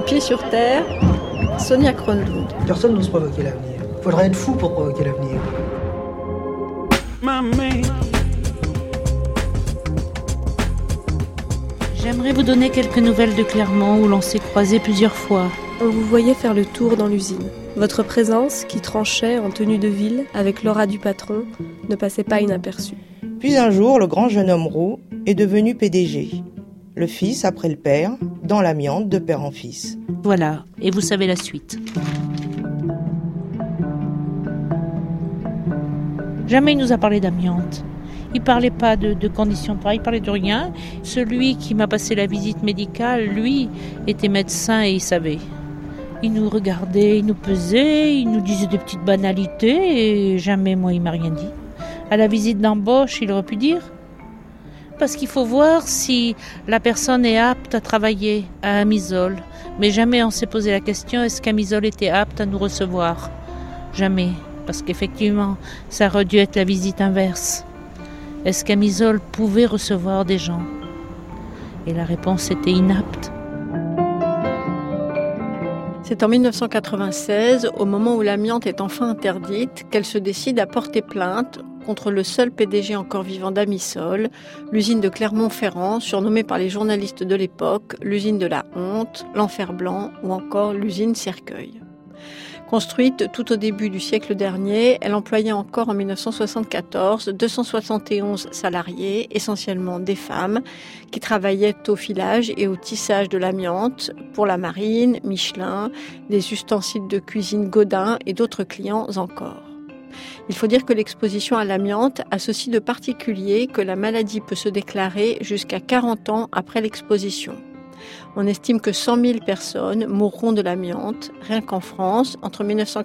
Pieds sur terre, Sonia Kronlund. Personne n'ose provoquer l'avenir. Il faudrait être fou pour provoquer l'avenir. J'aimerais vous donner quelques nouvelles de Clermont où l'on s'est croisés plusieurs fois. On vous voyait faire le tour dans l'usine. Votre présence, qui tranchait en tenue de ville avec l'aura du patron, ne passait pas inaperçue. Puis un jour, le grand jeune homme roux est devenu PDG. Le fils après le père, dans l'amiante de père en fils. Voilà, et vous savez la suite. Jamais il nous a parlé d'amiante. Il parlait pas de conditions de travail, il parlait de rien. Celui qui m'a passé la visite médicale, lui, était médecin et il savait. Il nous regardait, il nous pesait, il nous disait des petites banalités et jamais, moi, il m'a rien dit. À la visite d'embauche, il aurait pu dire. Parce qu'il faut voir si la personne est apte à travailler à Amisol. Mais jamais on s'est posé la question, est-ce qu'Amisol était apte à nous recevoir ? Jamais. Parce qu'effectivement, ça aurait dû être la visite inverse. Est-ce qu'Amisol pouvait recevoir des gens ? Et la réponse était inapte. C'est en 1996, au moment où l'amiante est enfin interdite, qu'elle se décide à porter plainte contre le seul PDG encore vivant d'Amisol, l'usine de Clermont-Ferrand, surnommée par les journalistes de l'époque l'usine de la honte, l'enfer blanc ou encore l'usine Cercueil. Construite tout au début du siècle dernier, elle employait encore en 1974 271 salariés, essentiellement des femmes, qui travaillaient au filage et au tissage de l'amiante pour la marine, Michelin, des ustensiles de cuisine Godin et d'autres clients encore. Il faut dire que l'exposition à l'amiante a ceci de particulier que la maladie peut se déclarer jusqu'à 40 ans après l'exposition. On estime que 100 000 personnes mourront de l'amiante, rien qu'en France, entre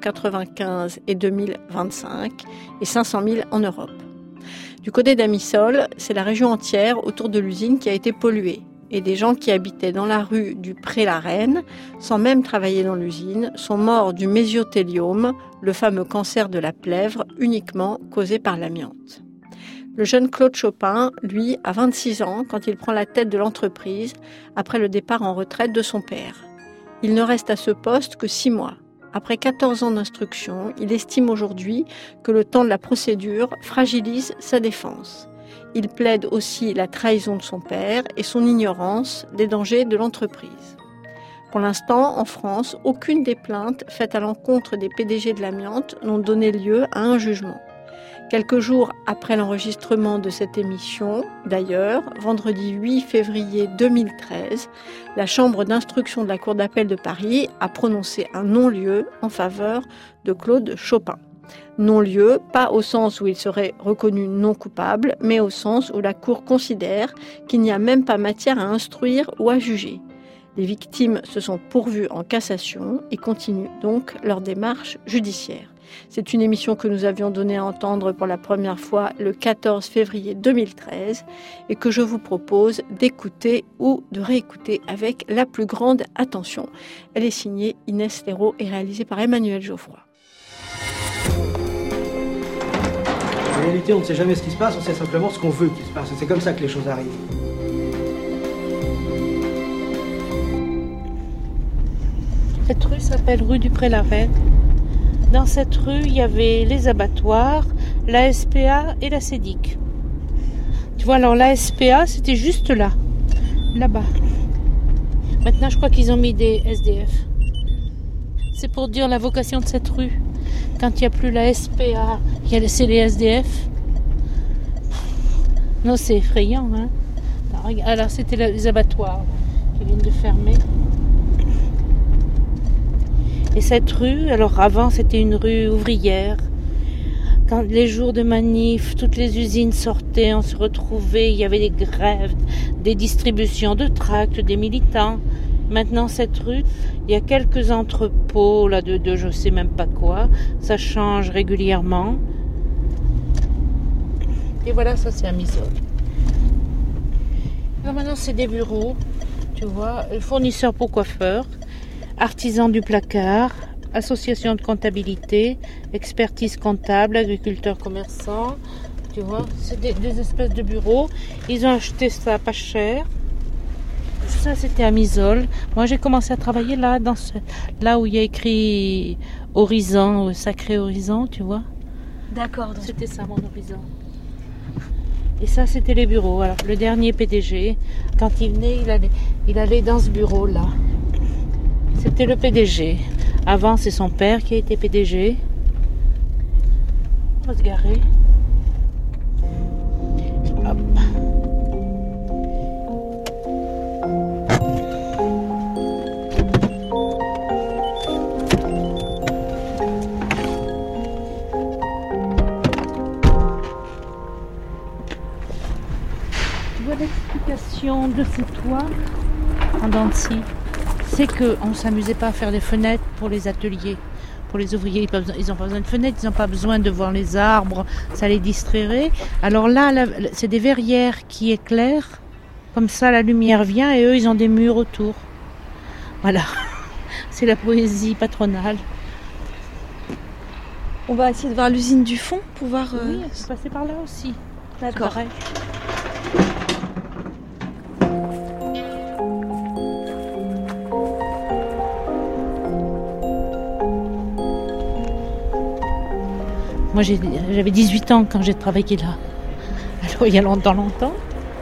1995 et 2025, et 500 000 en Europe. Du côté d'Amisol, c'est la région entière autour de l'usine qui a été polluée, et des gens qui habitaient dans la rue du Pré-la-Reine, sans même travailler dans l'usine, sont morts du mésothéliome, le fameux cancer de la plèvre, uniquement causé par l'amiante. Le jeune Claude Chopin, lui, a 26 ans quand il prend la tête de l'entreprise après le départ en retraite de son père. Il ne reste à ce poste que 6 mois. Après 14 ans d'instruction, il estime aujourd'hui que le temps de la procédure fragilise sa défense. Il plaide aussi la trahison de son père et son ignorance des dangers de l'entreprise. Pour l'instant, en France, aucune des plaintes faites à l'encontre des PDG de l'amiante n'ont donné lieu à un jugement. Quelques jours après l'enregistrement de cette émission, d'ailleurs, vendredi 8 février 2013, la Chambre d'instruction de la Cour d'appel de Paris a prononcé un non-lieu en faveur de Claude Chopin. Non-lieu, pas au sens où il serait reconnu non coupable, mais au sens où la Cour considère qu'il n'y a même pas matière à instruire ou à juger. Les victimes se sont pourvues en cassation et continuent donc leur démarche judiciaire. C'est une émission que nous avions donné à entendre pour la première fois le 14 février 2013 et que je vous propose d'écouter ou de réécouter avec la plus grande attention. Elle est signée Inès Léraud et réalisée par Emmanuel Geoffroy. En réalité, on ne sait jamais ce qui se passe, on sait simplement ce qu'on veut qu'il se passe. Et c'est comme ça que les choses arrivent. Cette rue s'appelle rue du Pré-la-Reine. Dans cette rue, il y avait les abattoirs, la SPA et la CEDIC. Tu vois, alors la SPA, c'était juste là, là-bas. Maintenant, je crois qu'ils ont mis des SDF. C'est pour dire la vocation de cette rue. Quand il n'y a plus la SPA, c'est les SDF. Non, c'est effrayant, hein. Alors, c'était les abattoirs qui viennent de fermer. Et cette rue, alors avant c'était une rue ouvrière. Quand les jours de manif, toutes les usines sortaient, on se retrouvait, il y avait des grèves, des distributions de tracts, des militants. Maintenant cette rue, il y a quelques entrepôts là de je sais même pas quoi. Ça change régulièrement. Et voilà, ça c'est Amisol. Alors maintenant c'est des bureaux, tu vois, fournisseurs pour coiffeurs. Artisans du placard, association de comptabilité, expertise comptable, agriculteurs commerçants, tu vois, c'est des espèces de bureaux. Ils ont acheté ça pas cher. Ça, c'était à Misol. Moi, j'ai commencé à travailler là, là où il y a écrit Horizon, Sacré Horizon, tu vois. D'accord. Donc... C'était ça, mon horizon. Et ça, c'était les bureaux. Alors, le dernier PDG, quand il venait, il allait dans ce bureau-là. C'était le PDG. Avant, c'est son père qui a été PDG. On va se garer. Hop. Tu vois l'explication de ces toits en dents de scie, c'est qu'on ne s'amusait pas à faire des fenêtres pour les ateliers. Pour les ouvriers, ils n'ont pas besoin de fenêtres, ils n'ont pas besoin de voir les arbres, ça les distrairait. Alors là, c'est des verrières qui éclairent, comme ça la lumière vient et eux, ils ont des murs autour. Voilà, c'est la poésie patronale. On va essayer de voir l'usine du fond pour voir... Oui, on peut passer par là aussi. D'accord. Moi, j'avais 18 ans quand j'ai travaillé là. Alors, il y a longtemps.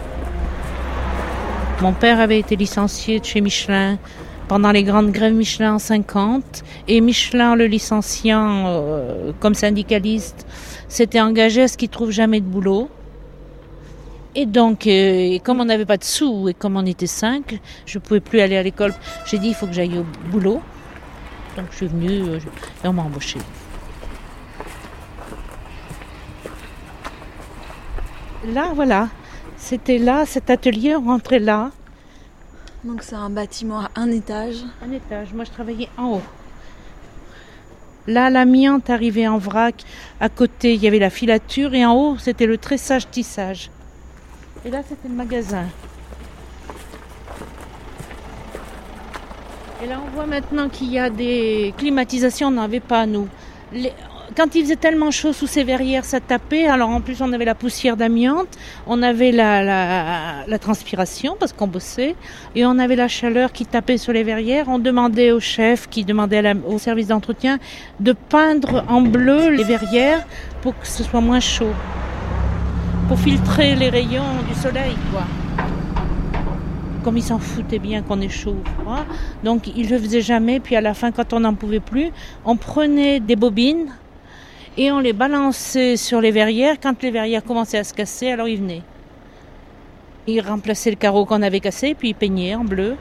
Mon père avait été licencié de chez Michelin pendant les grandes grèves Michelin en 50. Et Michelin, le licenciant comme syndicaliste, s'était engagé à ce qu'il ne trouve jamais de boulot. Et donc, comme on n'avait pas de sous et comme on était 5, je ne pouvais plus aller à l'école. J'ai dit, il faut que j'aille au boulot. Donc, je suis venue et on m'a embauchée. Là, voilà, c'était là, cet atelier, on rentrait là. Donc c'est un bâtiment à un étage. Un étage, moi je travaillais en haut. Là, l'amiante arrivait en vrac. À côté, il y avait la filature et en haut, c'était le tressage-tissage. Et là, c'était le magasin. Et là, on voit maintenant qu'il y a des climatisations, on n'en avait pas, nous. Quand il faisait tellement chaud sous ces verrières, ça tapait. Alors en plus, on avait la poussière d'amiante, on avait la transpiration parce qu'on bossait, et on avait la chaleur qui tapait sur les verrières. On demandait au chef, qui demandait au service d'entretien, de peindre en bleu les verrières pour que ce soit moins chaud, pour filtrer les rayons du soleil, quoi. Comme ils s'en foutaient bien qu'on ait chaud ou froid, donc ils le faisaient jamais. Puis à la fin, quand on n'en pouvait plus, on prenait des bobines et on les balançait sur les verrières. Quand les verrières commençaient à se casser, alors ils venaient. Ils remplaçaient le carreau qu'on avait cassé, puis ils peignaient en bleu.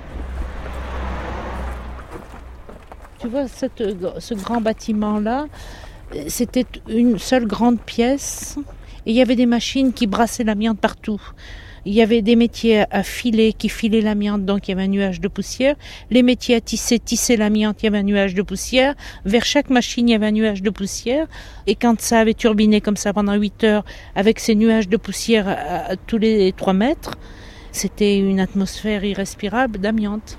Tu vois, ce grand bâtiment-là, c'était une seule grande pièce. Et il y avait des machines qui brassaient l'amiante partout. Il y avait des métiers à filer qui filaient l'amiante, donc il y avait un nuage de poussière. Les métiers à tisser l'amiante, il y avait un nuage de poussière. Vers chaque machine, il y avait un nuage de poussière. Et quand ça avait turbiné comme ça pendant 8 heures, avec ces nuages de poussière à tous les 3 mètres, c'était une atmosphère irrespirable d'amiante.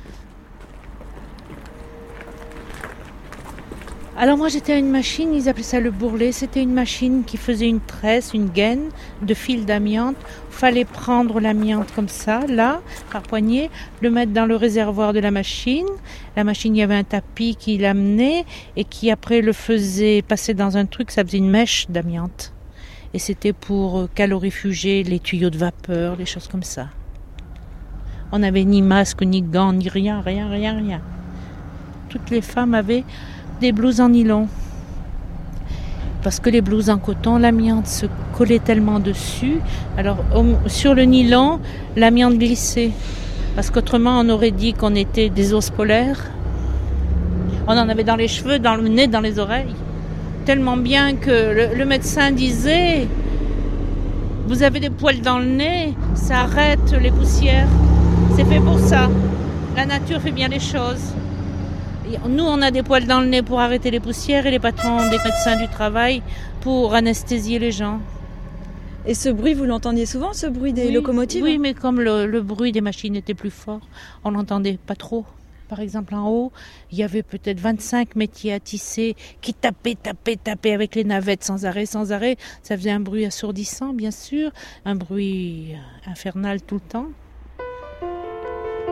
Alors moi j'étais à une machine, ils appelaient ça le bourrelet, c'était une machine qui faisait une tresse, une gaine de fil d'amiante. Il fallait prendre l'amiante comme ça, là, par poignée, le mettre dans le réservoir de la machine. La machine, il y avait un tapis qui l'amenait et qui après le faisait passer dans un truc, ça faisait une mèche d'amiante. Et c'était pour calorifuger les tuyaux de vapeur, les choses comme ça. On n'avait ni masque, ni gants, ni rien. Toutes les femmes avaient des blouses en nylon. Parce que les blouses en coton, l'amiante se collait tellement dessus. Alors, sur le nylon, l'amiante glissait. Parce qu'autrement, on aurait dit qu'on était des ours polaires. On en avait dans les cheveux, dans le nez, dans les oreilles. Tellement bien que le médecin disait « Vous avez des poils dans le nez, ça arrête les poussières. C'est fait pour ça. La nature fait bien les choses. » Nous, on a des poils dans le nez pour arrêter les poussières et les patrons des médecins du travail pour anesthésier les gens. Et ce bruit, vous l'entendiez souvent, ce bruit des locomotives ? Oui, mais comme le bruit des machines était plus fort, on l'entendait pas trop. Par exemple, en haut, il y avait peut-être 25 métiers à tisser qui tapaient avec les navettes sans arrêt. Ça faisait un bruit assourdissant, bien sûr, un bruit infernal tout le temps.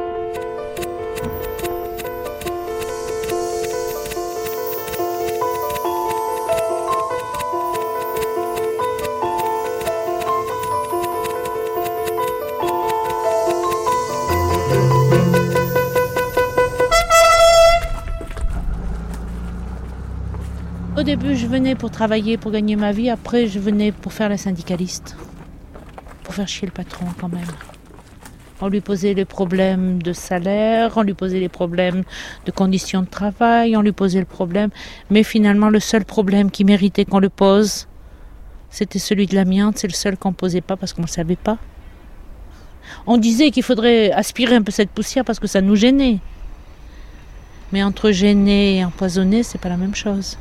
début, je venais pour travailler, pour gagner ma vie. Après, je venais pour faire la syndicaliste. Pour faire chier le patron, quand même. On lui posait les problèmes de salaire, on lui posait les problèmes de conditions de travail, on lui posait le problème. Mais finalement, le seul problème qui méritait qu'on le pose, c'était celui de l'amiante. C'est le seul qu'on ne posait pas parce qu'on ne le savait pas. On disait qu'il faudrait aspirer un peu cette poussière parce que ça nous gênait. Mais entre gêner et empoisonner, c'est pas la même chose.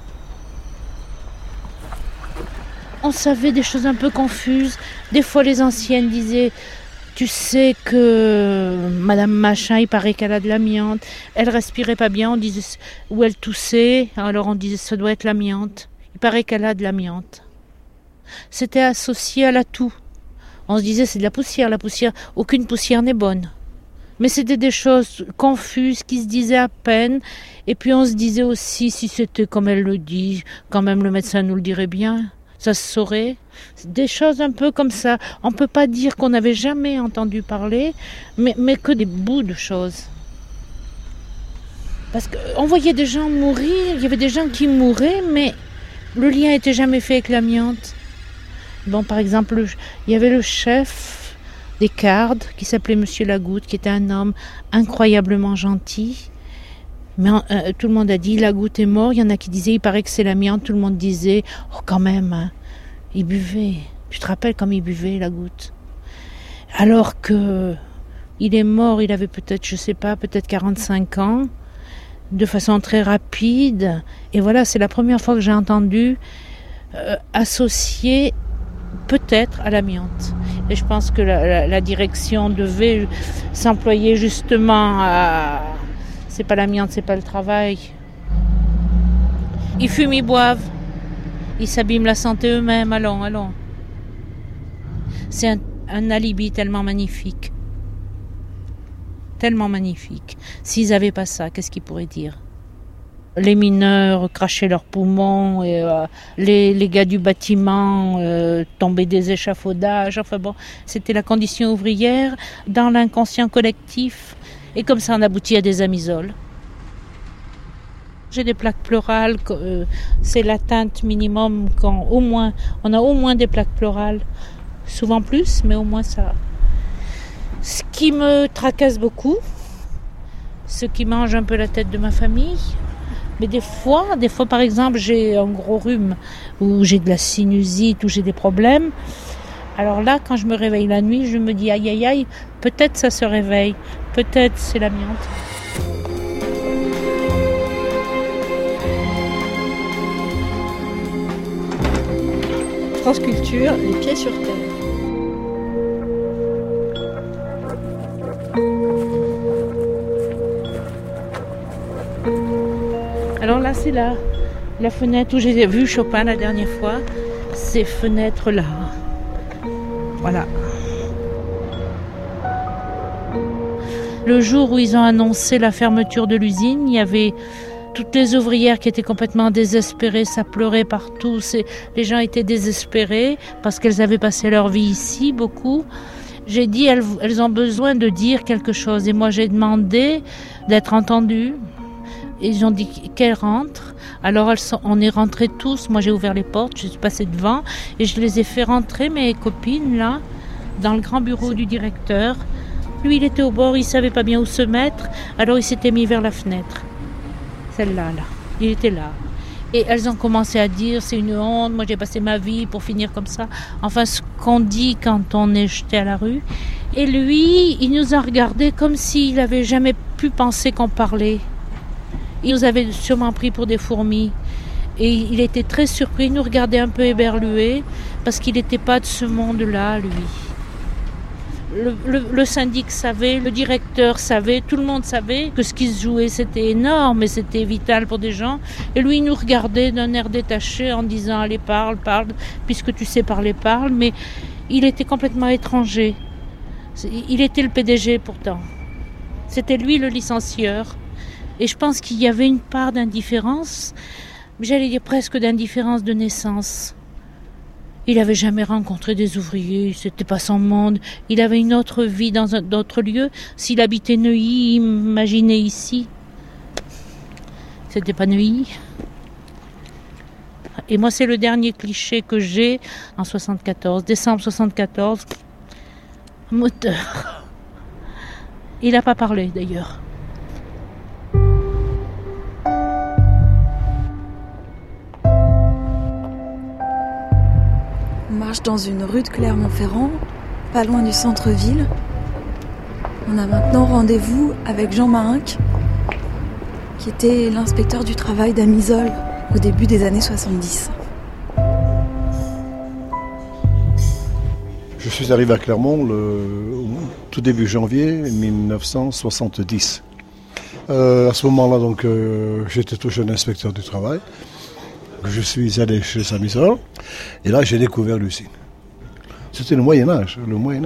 On savait des choses un peu confuses. Des fois, les anciennes disaient « Tu sais que Madame Machin, il paraît qu'elle a de l'amiante. Elle respirait pas bien, on disait, ou elle toussait. Alors on disait « Ça doit être l'amiante. Il paraît qu'elle a de l'amiante. » C'était associé à la toux. On se disait « C'est de la poussière. Aucune poussière n'est bonne. » Mais c'était des choses confuses qui se disaient à peine. Et puis on se disait aussi, si c'était comme elle le dit, quand même le médecin nous le dirait bien, ça se saurait. Des choses un peu comme ça. On ne peut pas dire qu'on n'avait jamais entendu parler, mais que des bouts de choses. Parce qu'on voyait des gens mourir, il y avait des gens qui mouraient, mais le lien n'était jamais fait avec l'amiante. Bon, par exemple, il y avait le chef des Cardes, qui s'appelait Monsieur Lagoutte, qui était un homme incroyablement gentil. Mais tout le monde a dit, Lagoutte est mort. Il y en a qui disaient, il paraît que c'est l'amiante. Tout le monde disait, oh quand même, hein, il buvait. Tu te rappelles comme il buvait, Lagoutte? Alors que il est mort, il avait peut-être, je sais pas, peut-être 45 ans, de façon très rapide. Et voilà, c'est la première fois que j'ai entendu associer peut-être à l'amiante. Et je pense que la direction devait s'employer justement à... C'est pas l'amiante, c'est pas le travail. Ils fument, ils boivent. Ils s'abîment la santé eux-mêmes. Allons. C'est un alibi tellement magnifique. Tellement magnifique. S'ils n'avaient pas ça, qu'est-ce qu'ils pourraient dire? Les mineurs crachaient leurs poumons, et, les gars du bâtiment tombaient des échafaudages. Enfin bon, c'était la condition ouvrière dans l'inconscient collectif. Et comme ça, on aboutit à des amisoles. J'ai des plaques pleurales, c'est l'atteinte minimum quand on a au moins des plaques pleurales. Souvent plus, mais au moins ça. Ce qui me tracasse beaucoup, ce qui mange un peu la tête de ma famille. Mais des fois, par exemple, j'ai un gros rhume, ou j'ai de la sinusite, ou j'ai des problèmes. Alors là, quand je me réveille la nuit, je me dis aïe aïe aïe, peut-être ça se réveille, peut-être c'est l'amiante. France Culture, les pieds sur terre. Alors là, c'est la fenêtre où j'ai vu Chopin la dernière fois. Ces fenêtres-là. Voilà. Le jour où ils ont annoncé la fermeture de l'usine, il y avait toutes les ouvrières qui étaient complètement désespérées, ça pleurait partout. Les gens étaient désespérés parce qu'elles avaient passé leur vie ici, beaucoup. J'ai dit, elles ont besoin de dire quelque chose. Et moi, j'ai demandé d'être entendues. Ils ont dit qu'elles rentrent. Alors on est rentrés tous. Moi j'ai ouvert les portes, je suis passée devant et je les ai fait rentrer, mes copines là, dans le grand bureau du directeur. Lui il était au bord, il savait pas bien où se mettre, alors il s'était mis vers la fenêtre. Celle-là, il était là. Et elles ont commencé à dire c'est une honte, moi j'ai passé ma vie pour finir comme ça. Enfin ce qu'on dit quand on est jeté à la rue. Et lui, il nous a regardés comme s'il n'avait jamais pu penser qu'on parlait. Il nous avait sûrement pris pour des fourmis. Et il était très surpris, il nous regardait un peu éberlué, parce qu'il n'était pas de ce monde-là, lui. Le syndic savait, le directeur savait, tout le monde savait que ce qui se jouait, c'était énorme et c'était vital pour des gens. Et lui, il nous regardait d'un air détaché en disant « Allez, parle, puisque tu sais parler, parle ». Mais il était complètement étranger. Il était le PDG pourtant. C'était lui le licencieur. Et je pense qu'il y avait une part d'indifférence, j'allais dire presque d'indifférence de naissance. Il n'avait jamais rencontré des ouvriers, c'était pas son monde. Il avait une autre vie dans d'autres lieux. S'il habitait Neuilly, il imaginait ici. C'était pas Neuilly. Et moi, c'est le dernier cliché que j'ai en 74, décembre 74. Moteur. Il n'a pas parlé d'ailleurs. On marche dans une rue de Clermont-Ferrand, pas loin du centre-ville. On a maintenant rendez-vous avec Jean Marinck, qui était l'inspecteur du travail d'Amisol au début des années 70. Je suis arrivé à Clermont au tout début janvier 1970. À ce moment-là, donc, j'étais tout jeune inspecteur du travail. Je suis allé chez Amisol et là j'ai découvert l'usine. C'était le Moyen-Âge,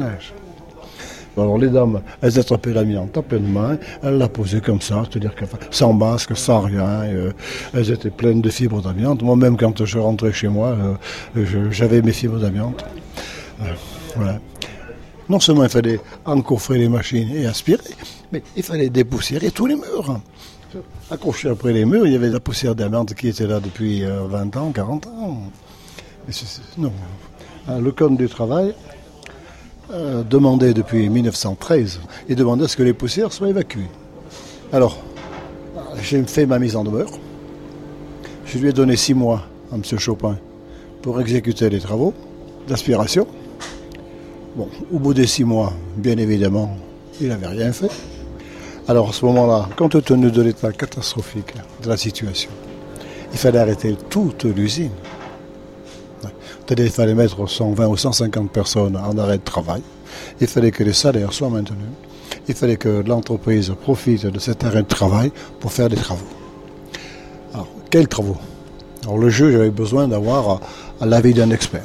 Alors les dames, elles attrapaient l'amiante à pleine main, elles la posaient comme ça, c'est-à-dire que, sans masque, sans rien, elles étaient pleines de fibres d'amiante. Moi-même, quand je rentrais chez moi, j'avais mes fibres d'amiante. Voilà. Non seulement il fallait encoffrer les machines et aspirer, mais il fallait dépoussiérer tous les murs. Accroché après les murs, il y avait de la poussière d'amiante qui était là depuis 20 ans, 40 ans. Non. Le Code du travail demandait depuis 1913, il demandait à ce que les poussières soient évacuées. Alors, j'ai fait ma mise en demeure. Je lui ai donné 6 mois à M. Chopin pour exécuter les travaux d'aspiration. Bon, au bout des 6 mois, bien évidemment, il n'avait rien fait. Alors à ce moment-là, compte tenu de l'état catastrophique de la situation, il fallait arrêter toute l'usine. C'est-à-dire qu'il fallait mettre 120 ou 150 personnes en arrêt de travail. Il fallait que les salaires soient maintenus. Il fallait que l'entreprise profite de cet arrêt de travail pour faire des travaux. Alors, quels travaux? Alors le juge avait besoin d'avoir l'avis d'un expert.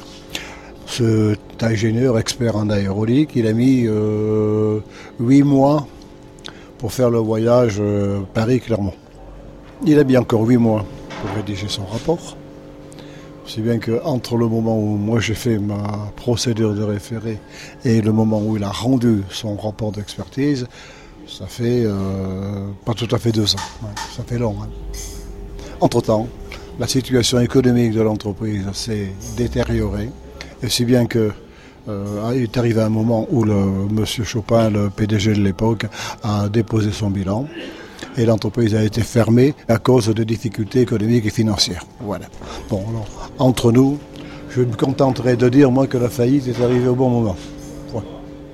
Cet ingénieur expert en aéronique, il a mis 8 mois pour faire le voyage Paris-Clermont. Il a mis encore 8 mois pour rédiger son rapport. Si bien qu'entre le moment où moi j'ai fait ma procédure de référé et le moment où il a rendu son rapport d'expertise, ça fait pas tout à fait 2 ans. Ouais, ça fait long. Hein. Entre-temps, la situation économique de l'entreprise s'est détériorée. Et si bien que il est arrivé un moment où monsieur Chopin, le PDG de l'époque, a déposé son bilan et l'entreprise a été fermée à cause de difficultés économiques et financières. Voilà. Bon, alors, entre nous, je me contenterai de dire, moi, que la faillite est arrivée au bon moment. Voilà.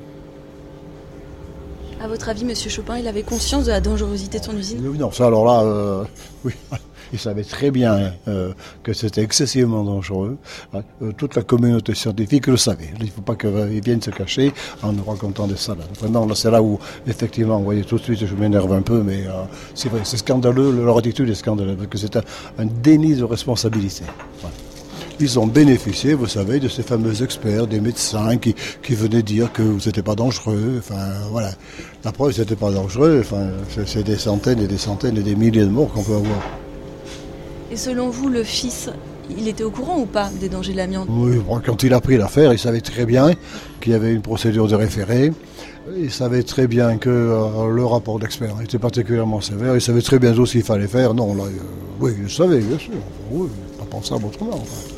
À votre avis, monsieur Chopin, il avait conscience de la dangerosité de son usine ? Non, ça, alors là, oui. Il savait très bien que c'était excessivement dangereux. Toute la communauté scientifique le savait. Il ne faut pas qu'ils viennent se cacher en nous racontant des salades. Vraiment, là, c'est là où, effectivement, vous voyez, tout de suite, je m'énerve un peu, mais c'est vrai, c'est scandaleux, leur attitude est scandaleuse, parce que c'est un déni de responsabilité. Voilà. Ils ont bénéficié, vous savez, de ces fameux experts, des médecins qui venaient dire que vous n'étiez pas dangereux. Enfin, voilà. La preuve, c'était pas dangereux. Enfin, c'est des centaines et des centaines et des milliers de morts qu'on peut avoir. Et selon vous, le fils, il était au courant ou pas des dangers de l'amiante ? Oui, quand il a pris l'affaire, il savait très bien qu'il y avait une procédure de référé. Il savait très bien que le rapport d'expert était particulièrement sévère. Il savait très bien tout ce qu'il fallait faire. Non, là, oui, il le savait, bien sûr. Oui, pas pensable autrement. Enfin.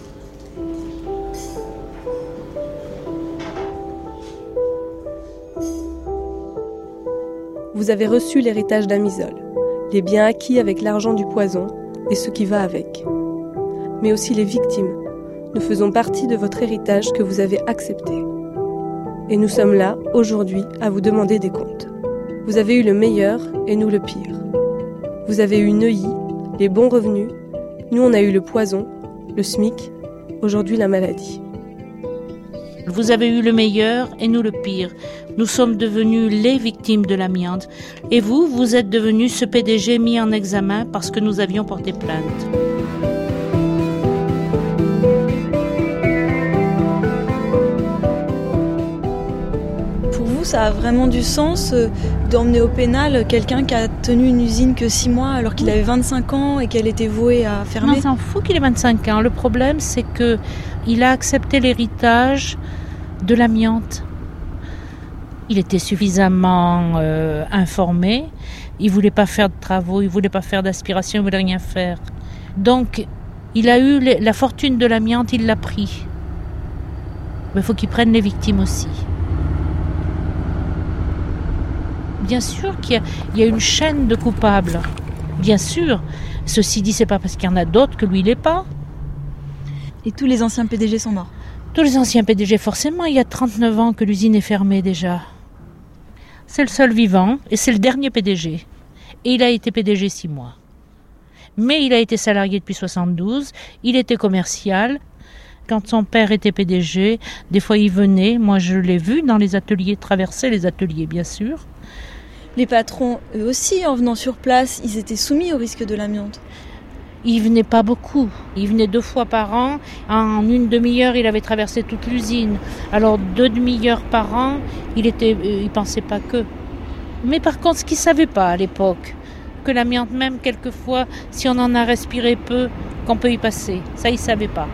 Vous avez reçu l'héritage d'Amisol, les biens acquis avec l'argent du poison, et ce qui va avec. Mais aussi les victimes. Nous faisons partie de votre héritage que vous avez accepté. Et nous sommes là, aujourd'hui, à vous demander des comptes. Vous avez eu le meilleur et nous le pire. Vous avez eu Neuilly, les bons revenus. Nous, on a eu le poison, le SMIC, aujourd'hui la maladie. Vous avez eu le meilleur et nous le pire. Nous sommes devenus les victimes de l'amiante. Et vous, vous êtes devenus ce PDG mis en examen parce que nous avions porté plainte. Pour vous, ça a vraiment du sens d'emmener au pénal quelqu'un qui a tenu une usine que 6 mois alors qu'il avait 25 ans et qu'elle était vouée à fermer ? Non, on s'en fout qu'il ait 25 ans. Le problème, c'est qu'il a accepté l'héritage de l'amiante. Il était suffisamment informé. Il ne voulait pas faire de travaux, il ne voulait pas faire d'aspiration, il ne voulait rien faire. Donc, Il a eu la fortune de l'amiante, il l'a pris. Mais il faut qu'il prenne les victimes aussi. Bien sûr qu'il y a une chaîne de coupables. Bien sûr. Ceci dit, c'est pas parce qu'il y en a d'autres que lui, il l'est pas. Et tous les anciens PDG sont morts? Tous les anciens PDG, forcément. Il y a 39 ans que l'usine est fermée déjà. C'est le seul vivant et c'est le dernier PDG. Et il a été PDG 6 mois. Mais il a été salarié depuis 72. Il était commercial. Quand son père était PDG, des fois il venait. Moi, je l'ai vu dans les ateliers, traverser les ateliers, bien sûr. Les patrons, eux aussi, en venant sur place, ils étaient soumis au risque de l'amiante. Il venait pas beaucoup. Il venait 2 fois par an. En une demi-heure, il avait traversé toute l'usine. Alors 2 demi-heures par an, il pensait pas que. Mais par contre, ce qu'il savait pas à l'époque, que l'amiante même, quelquefois, si on en a respiré peu, qu'on peut y passer. Ça, il savait pas.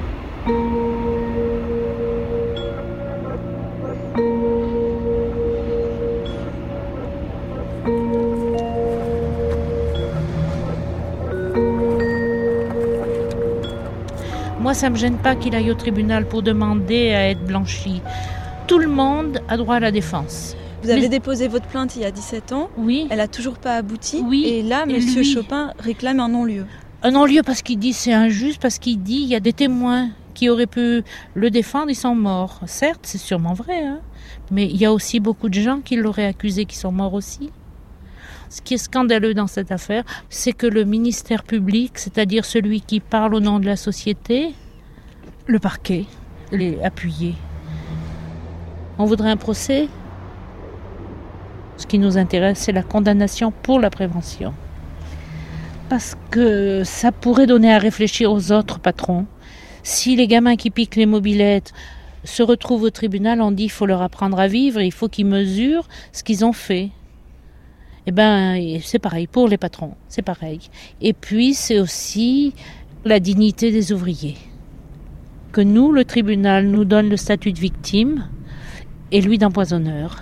Moi, ça ne me gêne pas qu'il aille au tribunal pour demander à être blanchi. Tout le monde a droit à la défense. Vous avez déposé votre plainte il y a 17 ans. Oui. Elle n'a toujours pas abouti. Oui. Et là, monsieur Chopin réclame un non-lieu. Un non-lieu parce qu'il dit c'est injuste, parce qu'il dit il y a des témoins qui auraient pu le défendre, ils sont morts. Certes, c'est sûrement vrai, hein, mais il y a aussi beaucoup de gens qui l'auraient accusé qui sont morts aussi. Ce qui est scandaleux dans cette affaire, c'est que le ministère public, c'est-à-dire celui qui parle au nom de la société, le parquet, l'ait appuyé. On voudrait un procès. Ce qui nous intéresse, c'est la condamnation pour la prévention. Parce que ça pourrait donner à réfléchir aux autres patrons. Si les gamins qui piquent les mobylettes se retrouvent au tribunal, on dit qu'il faut leur apprendre à vivre, il faut qu'ils mesurent ce qu'ils ont fait. Eh bien, c'est pareil pour les patrons, c'est pareil. Et puis, c'est aussi la dignité des ouvriers. Que nous, le tribunal, nous donne le statut de victime et lui d'empoisonneur.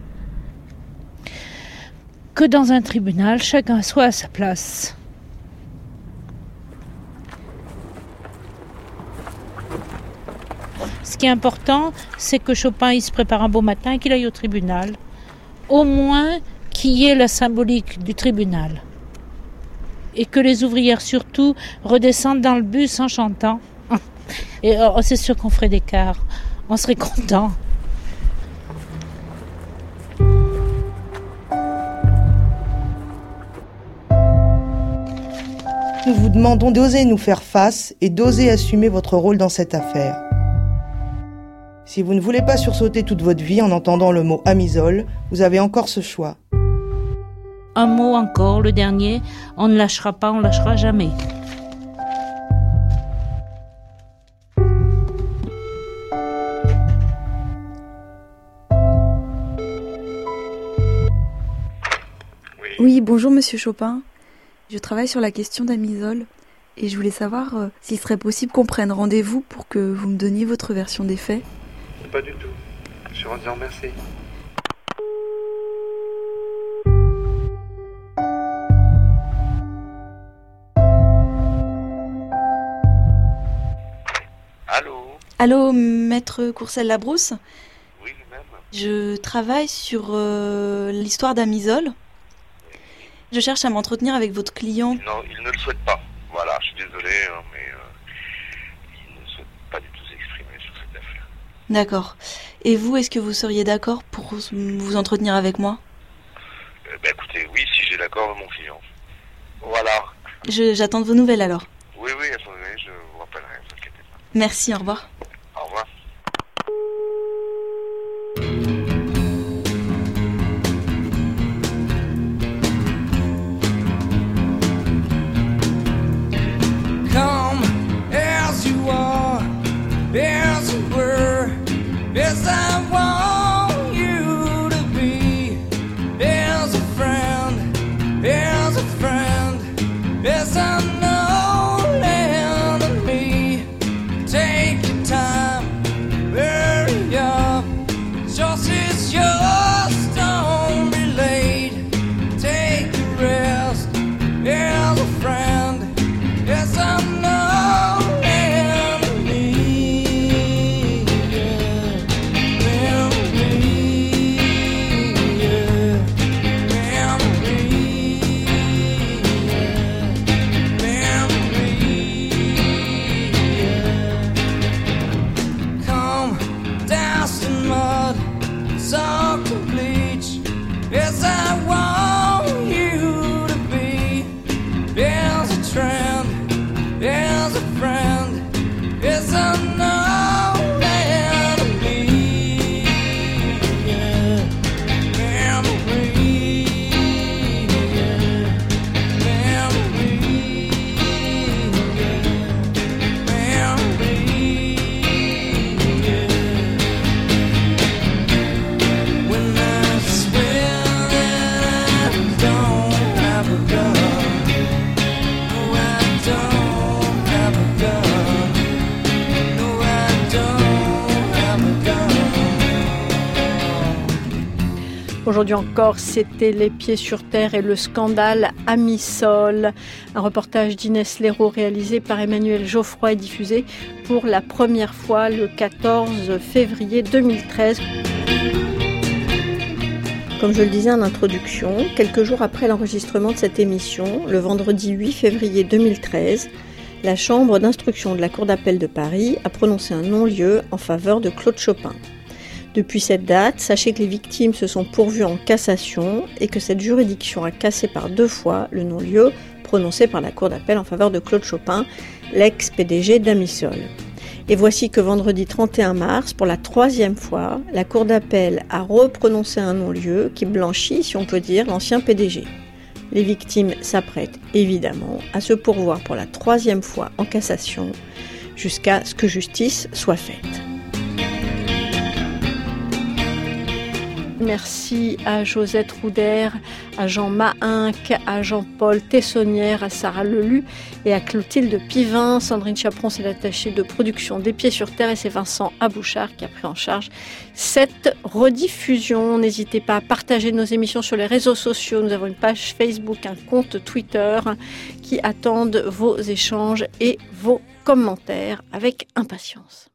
Que dans un tribunal, chacun soit à sa place. Ce qui est important, c'est que Chopin il se prépare un beau matin et qu'il aille au tribunal. Au moins qu'il y ait la symbolique du tribunal. Et que les ouvrières surtout redescendent dans le bus en chantant. Et c'est sûr qu'on ferait des quarts. On serait contents. Nous vous demandons d'oser nous faire face et d'oser assumer votre rôle dans cette affaire. Si vous ne voulez pas sursauter toute votre vie en entendant le mot Amisol, vous avez encore ce choix. Un mot encore, le dernier, on ne lâchera pas, on ne lâchera jamais. Oui, bonjour monsieur Chopin. Je travaille sur la question d'Amisol et je voulais savoir s'il serait possible qu'on prenne rendez-vous pour que vous me donniez votre version des faits. Pas du tout. Je suis rendu en merci. Allô? Allô, maître Courcelles-Labrousse? Oui, lui-même. Je travaille sur l'histoire d'Amisol. Je cherche à m'entretenir avec votre client. Non, il ne le souhaite pas. Voilà, je suis désolé, mais il ne souhaite pas du tout s'exprimer sur cette affaire. D'accord. Et vous, est-ce que vous seriez d'accord pour vous entretenir avec moi? Écoutez, oui, si j'ai l'accord de mon client. Voilà. J'attends de vos nouvelles alors. Oui, attendez, je vous rappellerai, ne vous inquiétez pas. Merci, au revoir. Au revoir. As you were, as I want you to be, as a friend, as an old enemy. Take your time. Aujourd'hui encore, c'était Les Pieds sur Terre et le scandale Amisol. Un reportage d'Inès Léraud réalisé par Emmanuel Geoffroy et diffusé pour la première fois le 14 février 2013. Comme je le disais en introduction, quelques jours après l'enregistrement de cette émission, le vendredi 8 février 2013, la chambre d'instruction de la Cour d'appel de Paris a prononcé un non-lieu en faveur de Claude Chopin. Depuis cette date, sachez que les victimes se sont pourvues en cassation et que cette juridiction a cassé par 2 fois le non-lieu prononcé par la Cour d'appel en faveur de Claude Chopin, l'ex-PDG d'Amisol. Et voici que vendredi 31 mars, pour la 3e fois, la Cour d'appel a reprononcé un non-lieu qui blanchit, si on peut dire, l'ancien PDG. Les victimes s'apprêtent évidemment à se pourvoir pour la 3e fois en cassation jusqu'à ce que justice soit faite. Merci à Josette Rouder, à Jean Mahinck, à Jean-Paul Tessonnière, à Sarah Lelu et à Clotilde Pivin. Sandrine Chaperon, c'est l'attachée de production des Pieds sur Terre et c'est Vincent Abouchard qui a pris en charge cette rediffusion. N'hésitez pas à partager nos émissions sur les réseaux sociaux. Nous avons une page Facebook, un compte Twitter qui attendent vos échanges et vos commentaires avec impatience.